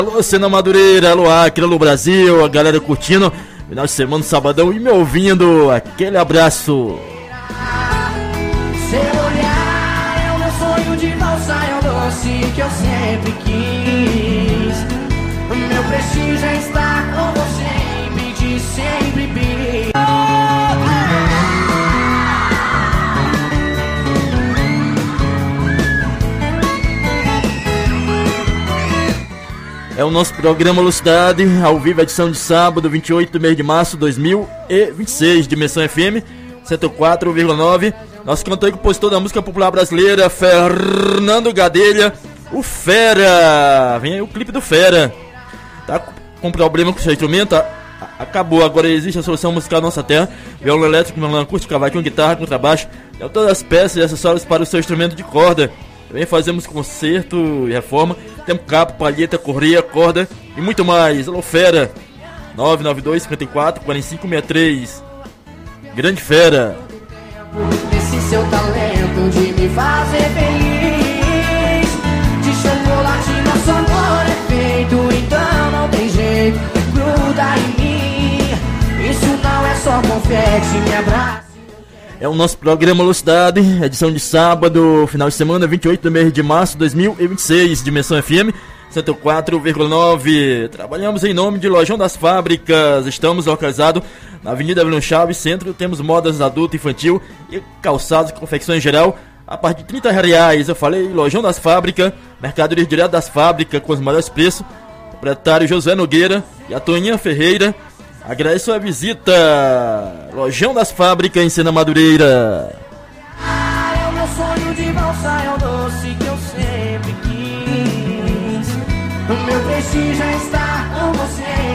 Alô, Sena Madureira, alô Acre, alô Brasil, a galera curtindo final de semana, sabadão e me ouvindo. Aquele abraço. Seu olhar é o meu sonho de valsa, é o doce que eu sempre quis. Meu prestígio é estar com você e pedir sempre pedir. É o nosso programa Lucidade, ao vivo, edição de sábado, 28 de mês de março de 2026, Dimensão FM 104,9. Nosso cantor e compositor da música popular brasileira, Fernando Gadelha, o Fera. Vem aí o clipe do Fera. Tá com problema com o seu instrumento? Acabou, agora existe a solução musical da nossa terra. Violão elétrico, violão acústico, cavaquinho, guitarra, contrabaixo. Então todas as peças e acessórios para o seu instrumento de corda. Também fazemos conserto e reforma. Temos capo, palheta, correia, corda e muito mais. Alô Fera, 992 54 45 63. Grande Fera. Esse seu talento de me fazer feliz. De chocolate nosso amor é feito, então não tem jeito, gruda em mim. Isso não é só confete, me abraça. É o nosso programa Lucidade, edição de sábado, final de semana, 28 de mês de março de 2026, Dimensão FM 104,9. Trabalhamos em nome de Lojão das Fábricas. Estamos localizados na Avenida Vilhão Chaves, centro. Temos modas adulto, infantil e calçados, confecções em geral a partir de R$30. Eu falei Lojão das Fábricas, mercadoria direto das fábricas com os melhores preços. Proprietário José Nogueira e a Toninha Ferreira. Agradeço a visita. Lojão das Fábricas em Sena Madureira. É o meu sonho de valsa, é o doce que eu sempre quis. O meu prestígio é estar com você